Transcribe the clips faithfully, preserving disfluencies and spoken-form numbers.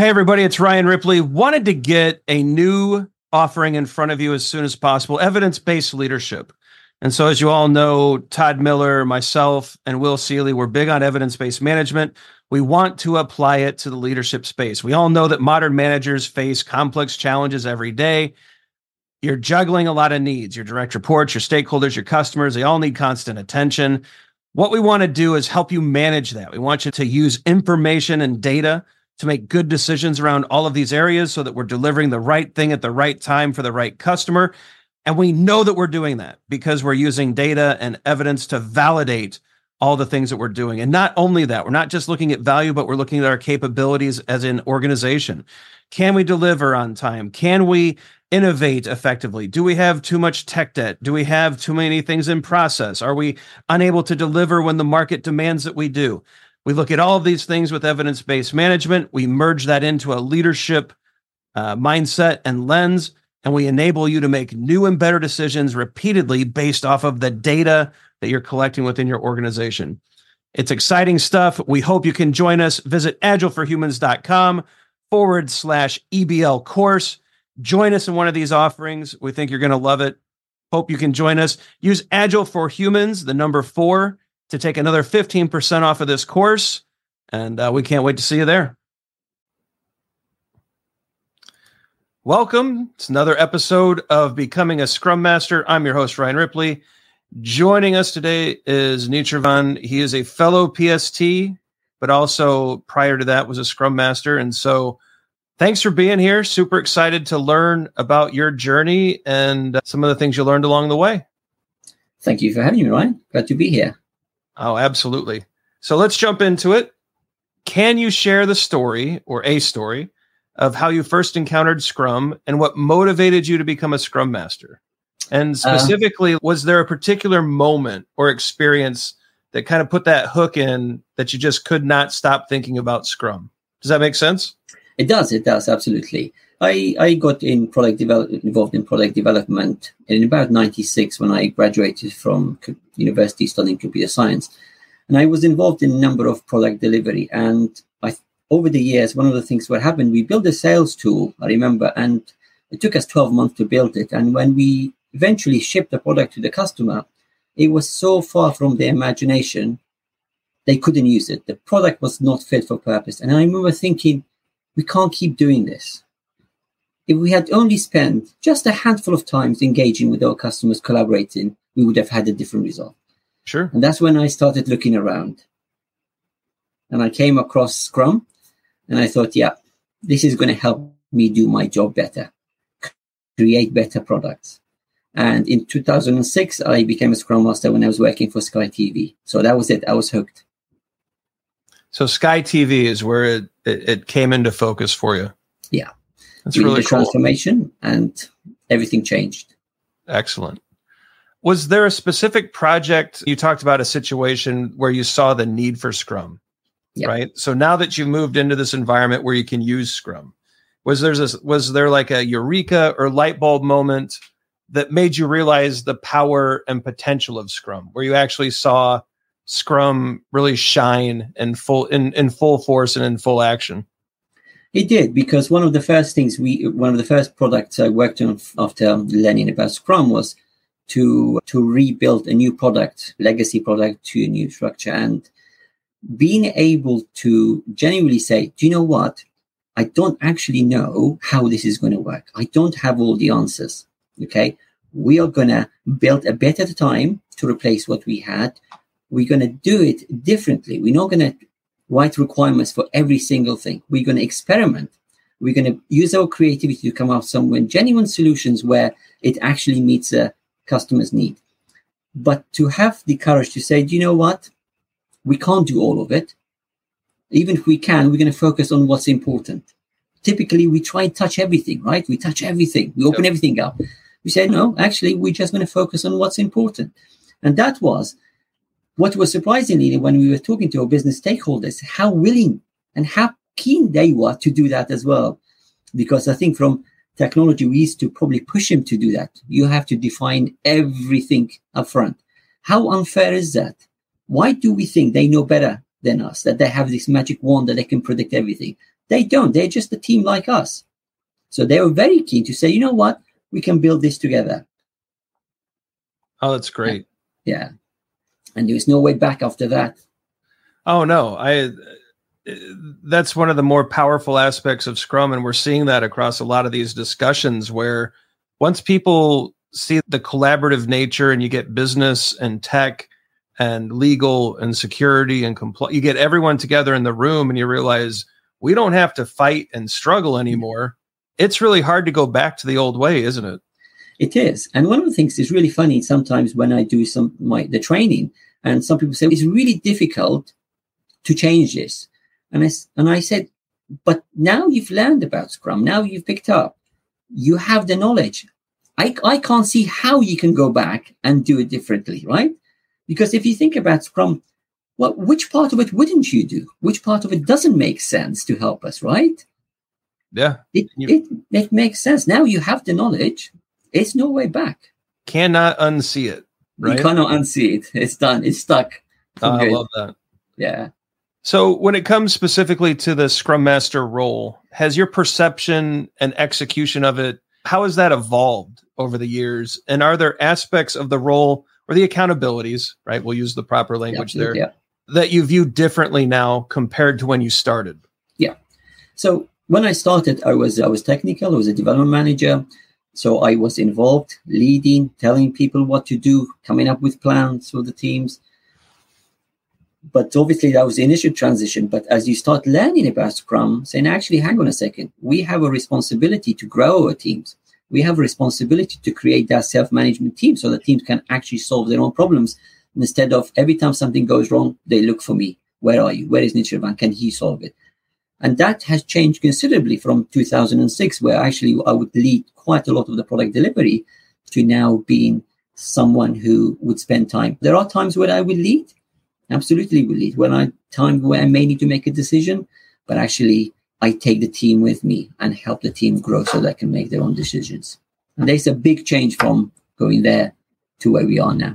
Hey, everybody, it's Ryan Ripley. Wanted to get a new offering in front of you as soon as possible, evidence-based leadership. And so as you all know, Todd Miller, myself, and Will Seeley, we're big on evidence-based management. We want to apply it to the leadership space. We all know that modern managers face complex challenges every day. You're juggling a lot of needs. Your direct reports, your stakeholders, your customers, they all need constant attention. What we want to do is help you manage that. We want you to use information and data to make good decisions around all of these areas so that we're delivering the right thing at the right time for the right customer. And we know that we're doing that because we're using data and evidence to validate all the things that we're doing. And not only that, we're not just looking at value, but we're looking at our capabilities as an organization. Can we deliver on time? Can we innovate effectively? Do we have too much tech debt? Do we have too many things in process? Are we unable to deliver when the market demands that we do? We look at all of these things with evidence-based management. We merge that into a leadership uh, mindset and lens, and we enable you to make new and better decisions repeatedly based off of the data that you're collecting within your organization. It's exciting stuff. We hope you can join us. Visit agileforhumans.com forward slash EBL course. Join us in one of these offerings. We think you're going to love it. Hope you can join us. Use Agile for Humans, the number four, to take another fifteen percent off of this course. And uh, we can't wait to see you there. Welcome. It's another episode of Becoming a Scrum Master. I'm your host, Ryan Ripley. Joining us today is Nitravan. He is a fellow P S T, but also prior to that was a Scrum Master. And so thanks for being here. Super excited to learn about your journey and some of the things you learned along the way. Thank you for having me, Ryan. Glad to be here. Oh, absolutely. So let's jump into it. Can you share the story or a story of how you first encountered Scrum and what motivated you to become a Scrum Master? And specifically, uh, was there a particular moment or experience that kind of put that hook in that you just could not stop thinking about Scrum? Does that make sense? It does. It does. Absolutely. I, I got in product develop, involved in product development in about ninety-six when I graduated from university studying computer science. And I was involved in a number of product delivery. And I, over the years, one of the things that happened, we built a sales tool, I remember, and it took us twelve months to build it. And when we eventually shipped the product to the customer, it was so far from their imagination, they couldn't use it. The product was not fit for purpose. And I remember thinking, we can't keep doing this. If we had only spent just a handful of times engaging with our customers, collaborating, we would have had a different result. Sure. And that's when I started looking around. And I came across Scrum, and I thought, yeah, this is going to help me do my job better, create better products. And in two thousand six, I became a Scrum Master when I was working for Sky T V. So that was it. I was hooked. So Sky T V is where it, it, it came into focus for you. Yeah. That's we really did the cool. Transformation, and everything changed. Excellent. Was there a specific project, you talked about a situation where you saw the need for Scrum, yeah. right? So now that you've moved into this environment where you can use Scrum, was there this, was there like a eureka or light bulb moment that made you realize the power and potential of Scrum, where you actually saw Scrum really shine in full in, in full force and in full action? It did, because one of the first things we, one of the first products I worked on after learning about Scrum was to to rebuild a new product, legacy product, to a new structure, and being able to genuinely say, do you know what? I don't actually know how this is going to work. I don't have all the answers. Okay, we are going to build a bit at a time to replace what we had. We're going to do it differently. We're not going to write requirements for every single thing. We're going to experiment. We're going to use our creativity to come up with some genuine solutions where it actually meets a customer's need. But to have the courage to say, do you know what? We can't do all of it. Even if we can, we're going to focus on what's important. Typically, we try and touch everything, right? We touch everything. We open yep. everything up. We say, no, actually, we're just going to focus on what's important. And that was what was surprisingly when we were talking to our business stakeholders, how willing and how keen they were to do that as well. Because I think from technology, we used to probably push them to do that. You have to define everything up front. How unfair is that? Why do we think they know better than us, that they have this magic wand that they can predict everything? They don't. They're just a team like us. So they were very keen to say, you know what, we can build this together. Oh, that's great. Yeah. And there was no way back after that. Oh, no. I. That's one of the more powerful aspects of Scrum. And we're seeing that across a lot of these discussions where once people see the collaborative nature and you get business and tech and legal and security and compl- you get everyone together in the room and you realize we don't have to fight and struggle anymore. It's really hard to go back to the old way, isn't it? It is. And one of the things is really funny sometimes when I do some my the training and some people say it's really difficult to change this. And I, and I said, but now you've learned about Scrum. Now you've picked up. You have the knowledge. I, I can't see how you can go back and do it differently, right? Because if you think about Scrum, well, which part of it wouldn't you do? Which part of it doesn't make sense to help us, right? Yeah. It, it, it makes sense. Now you have the knowledge. It's no way back. Cannot unsee it, right? You cannot unsee it. It's done. It's stuck. Oh, I love that. Yeah. So when it comes specifically to the Scrum Master role, has your perception and execution of it, how has that evolved over the years? And are there aspects of the role or the accountabilities, right? We'll use the proper language yeah, there, yeah. that you view differently now compared to when you started? Yeah. So when I started, I was I was technical. I was a development manager. So I was involved, leading, telling people what to do, coming up with plans for the teams. But obviously that was the initial transition. But as you start learning about Scrum, saying, actually, hang on a second, we have a responsibility to grow our teams. We have a responsibility to create that self-management team so that teams can actually solve their own problems. Instead of every time something goes wrong, they look for me. Where are you? Where is Nichivan? Can he solve it? And that has changed considerably from two thousand six, where actually I would lead quite a lot of the product delivery, to now being someone who would spend time. There are times where I will lead. Absolutely will lead. When I time where I may need to make a decision, but actually I take the team with me and help the team grow so they can make their own decisions. And there's a big change from going there to where we are now.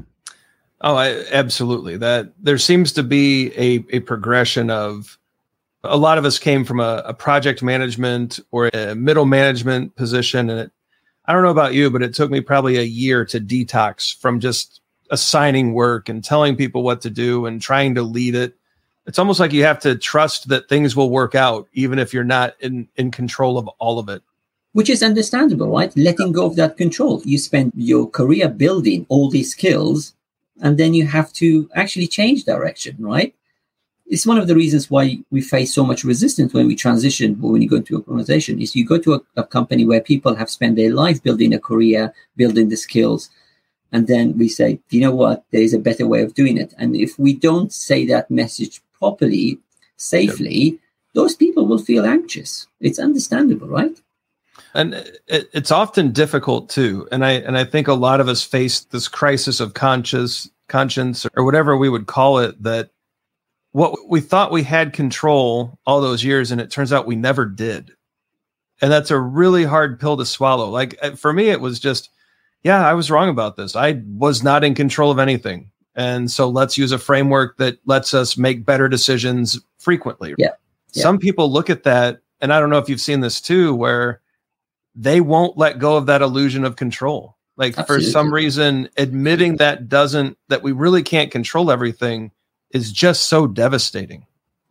Oh, I, absolutely. That there seems to be a, a progression of, a lot of us came from a, a project management or a middle management position. And it, I don't know about you, but it took me probably a year to detox from just assigning work and telling people what to do and trying to lead it. It's almost like you have to trust that things will work out, even if you're not in, in control of all of it. Which is understandable, right? Letting go of that control. You spend your career building all these skills, and then you have to actually change direction, right? It's one of the reasons why we face so much resistance when we transition, or when you go into an organization, is you go to a, a company where people have spent their life building a career, building the skills. And then we say, you know what, there is a better way of doing it. And if we don't say that message properly, safely, yep. those people will feel anxious. It's understandable, right? And it, it's often difficult too. And I and I think a lot of us face this crisis of conscious conscience or whatever we would call it, that what we thought we had control all those years, and it turns out we never did. And that's a really hard pill to swallow. Like for me, it was just, yeah, I was wrong about this. I was not in control of anything. And so let's use a framework that lets us make better decisions frequently. Yeah. yeah. Some people look at that, and I don't know if you've seen this too, where they won't let go of that illusion of control. Like Absolutely. For some reason, admitting that doesn't, that we really can't control everything is just so devastating.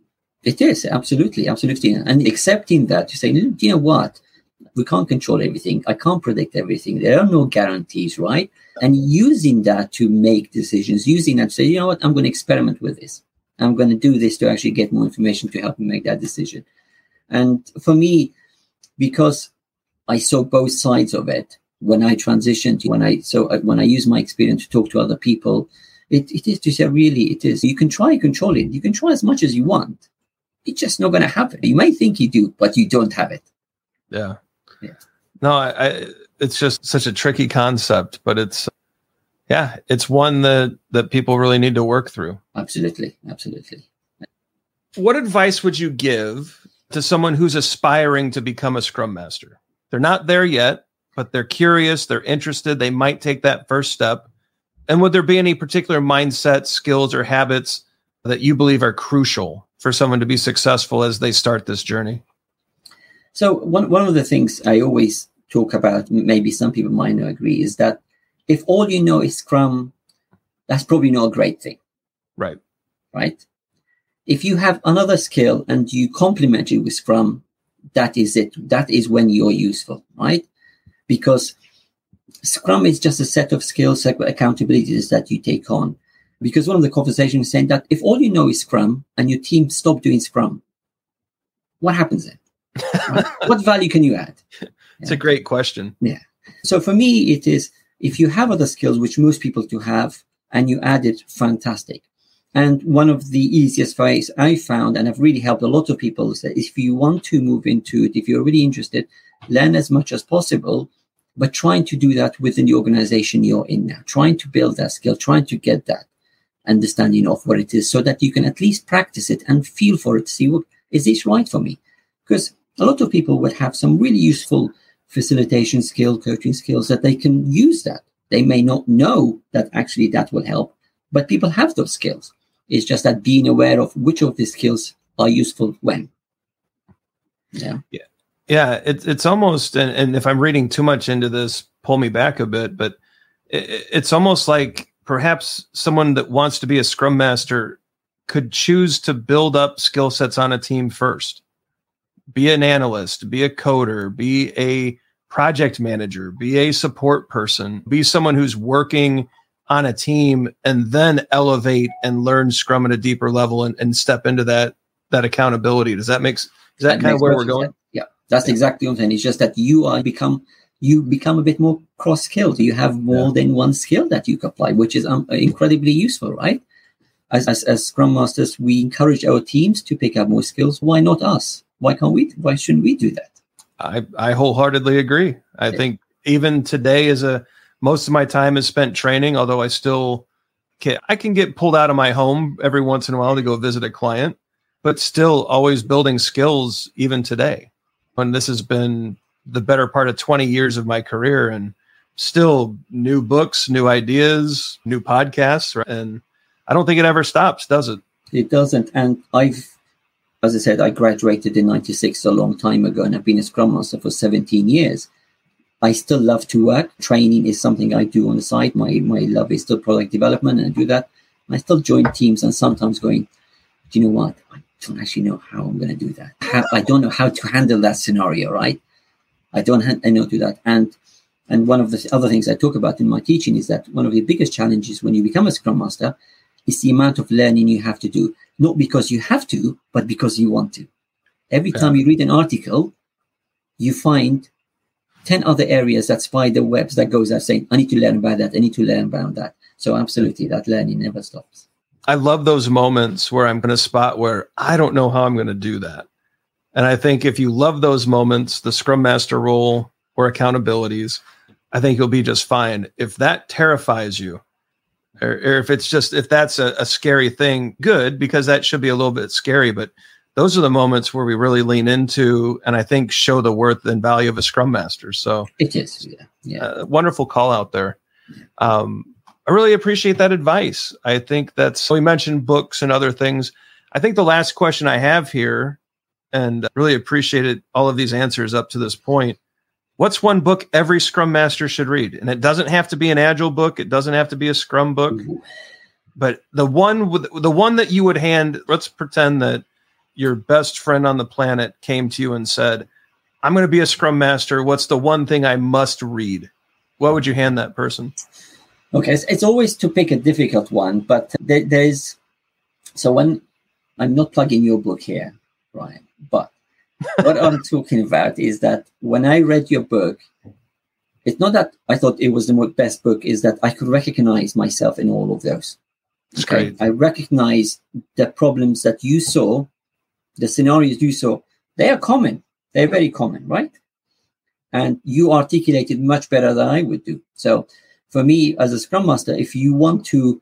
It is. Absolutely. Absolutely. And accepting that, to say, you know what? We can't control everything. I can't predict everything. There are no guarantees, right? And using that to make decisions, using that to say, you know what, I'm going to experiment with this. I'm going to do this to actually get more information to help me make that decision. And for me, because I saw both sides of it when I transitioned, when I so when I use my experience to talk to other people, it, it is to say, really, it is. You can try control it. You can try as much as you want. It's just not going to happen. You may think you do, but you don't have it. Yeah. Yeah. No, I, I, it's just such a tricky concept, but it's, yeah, it's one that, that people really need to work through. Absolutely. Absolutely. What advice would you give to someone who's aspiring to become a Scrum Master? They're not there yet, but they're curious, they're interested, they might take that first step. And would there be any particular mindset, skills, or habits that you believe are crucial for someone to be successful as they start this journey? So one, one of the things I always talk about, maybe some people might not agree, is that if all you know is Scrum, that's probably not a great thing. Right. Right. If you have another skill and you complement it with Scrum, that is it. That is when you're useful, right? Because Scrum is just a set of skills, accountabilities that you take on. Because one of the conversations is saying that if all you know is Scrum and your team stop doing Scrum, what happens then? Right? What value can you add? It's yeah. a great question. Yeah. So for me, it is, if you have other skills, which most people do have, and you add it, fantastic. And one of the easiest ways I found, and I've really helped a lot of people, is that if you want to move into it, if you're really interested, learn as much as possible, but trying to do that within the organization you're in now, trying to build that skill, trying to get that understanding of what it is so that you can at least practice it and feel for it, see, what is this right for me? Because a lot of people would have some really useful facilitation skill, coaching skills that they can use that. They may not know that actually that will help, but people have those skills. It's just that being aware of which of these skills are useful when. Yeah. Yeah. Yeah. It, it's almost, and, and if I'm reading too much into this, pull me back a bit, but it, it's almost like perhaps someone that wants to be a Scrum Master could choose to build up skill sets on a team first. Be an analyst, be a coder, be a project manager, be a support person, be someone who's working on a team, and then elevate and learn Scrum at a deeper level and, and step into that that accountability. Does that make is that, that kind of where we're going? Sense. Yeah, that's yeah. exactly what I'm saying. It's just that you are become you become a bit more cross-skilled. You have more yeah. than one skill that you can apply, which is um, incredibly useful, right? As, as as Scrum Masters, we encourage our teams to pick up more skills. Why not us? Why can't we? Why shouldn't we do that? I, I wholeheartedly agree. I yeah. think even today as a most of my time is spent training, although I still can, I can get pulled out of my home every once in a while to go visit a client, but still always building skills even today. And this has been the better part of twenty years of my career, and still new books, new ideas, new podcasts. And I don't think it ever stops, does it? It doesn't. And I've, as I said, I graduated in ninety-six a long time ago, and I've been a Scrum Master for seventeen years. I still love to work. Training is something I do on the side. My my love is still product development, and I do that. I still join teams, and sometimes going, do you know what? I don't actually know how I'm going to do that. How, I don't know how to handle that scenario, right? I don't ha- I know to that. And and one of the other things I talk about in my teaching is that one of the biggest challenges when you become a Scrum Master is the amount of learning you have to do, not because you have to, but because you want to. Every yeah. time you read an article, you find ten other areas that spider webs that goes out saying, I need to learn about that. I need to learn about that. So absolutely, that learning never stops. I love those moments where I'm going to spot where I don't know how I'm going to do that. And I think if you love those moments, the Scrum Master role or accountabilities, I think you'll be just fine. If that terrifies you, or, or if it's just, if that's a, a scary thing, good, because that should be a little bit scary. But those are the moments where we really lean into, and I think show the worth and value of a Scrum Master. So it is, yeah, yeah. Uh, wonderful call out there. Um, I really appreciate that advice. I think that's, we mentioned books and other things. I think the last question I have here, and really appreciated all of these answers up to this point. What's one book every Scrum Master should read? And it doesn't have to be an Agile book. It doesn't have to be a Scrum book. Mm-hmm. But the one with the one that you would hand, let's pretend that your best friend on the planet came to you and said, I'm going to be a Scrum Master. What's the one thing I must read? What would you hand that person? Okay, it's, it's always to pick a difficult one, but there, there's, so when I'm not plugging your book here, Ryan, but what I'm talking about is that when I read your book, it's not that I thought it was the best book, is that I could recognize myself in all of those. That's okay? Great. I recognize the problems that you saw, the scenarios you saw, they are common. They're very common, right? And you articulated much better than I would do. So for me, as a Scrum Master, if you want to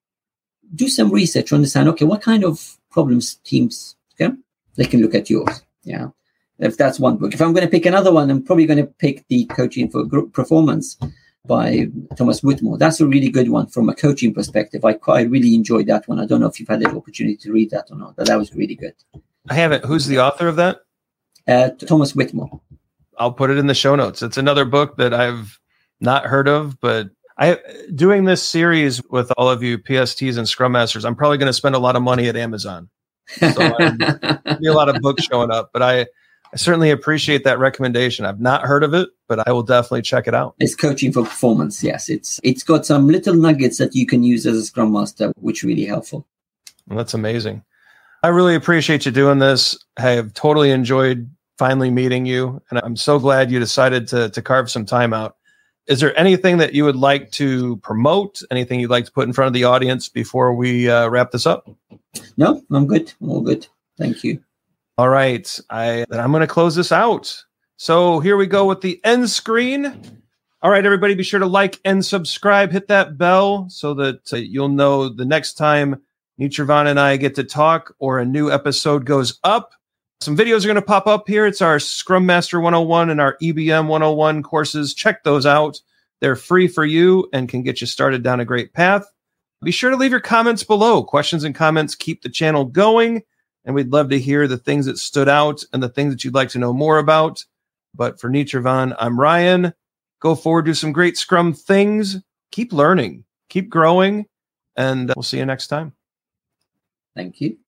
do some research to understand, okay, what kind of problems teams, okay, they can look at yours. Yeah. If that's one book. If I'm going to pick another one, I'm probably going to pick the Coaching for Group Performance by Thomas Whitmore. That's a really good one from a coaching perspective. I quite really enjoyed that one. I don't know if you've had the opportunity to read that or not, but that was really good. I haven't. Who's the author of that? Uh, Thomas Whitmore. I'll put it in the show notes. It's another book that I've not heard of, but I doing this series with all of you P S Ts and Scrum Masters, I'm probably going to spend a lot of money at Amazon. So there'll be a lot of books showing up, but I, I certainly appreciate that recommendation. I've not heard of it, but I will definitely check it out. It's Coaching for Performance. Yes, it's it's got some little nuggets that you can use as a Scrum Master, which are really helpful. Well, that's amazing. I really appreciate you doing this. I have totally enjoyed finally meeting you, and I'm so glad you decided to to carve some time out. Is there anything that you would like to promote? Anything you'd like to put in front of the audience before we uh, wrap this up? No, I'm good. I'm all good. Thank you. All right. I, then I'm going to close this out. So here we go with the end screen. All right, everybody, be sure to like and subscribe. Hit that bell so that uh, you'll know the next time Nitirvan and I get to talk or a new episode goes up. Some videos are going to pop up here. It's our Scrum Master one oh one and our E B M one oh one courses. Check those out. They're free for you and can get you started down a great path. Be sure to leave your comments below. Questions and comments keep the channel going, and we'd love to hear the things that stood out and the things that you'd like to know more about. But for Nitirvan, I'm Ryan. Go forward, do some great Scrum things. Keep learning, keep growing, and we'll see you next time. Thank you.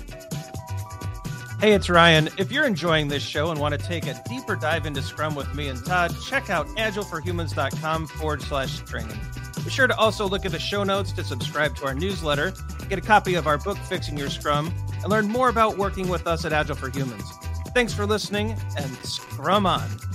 Hey, it's Ryan. If you're enjoying this show and want to take a deeper dive into Scrum with me and Todd, check out agileforhumans.com forward slash training. Be sure to also look at the show notes to subscribe to our newsletter, get a copy of our book, Fixing Your Scrum, and learn more about working with us at Agile for Humans. Thanks for listening, and Scrum on.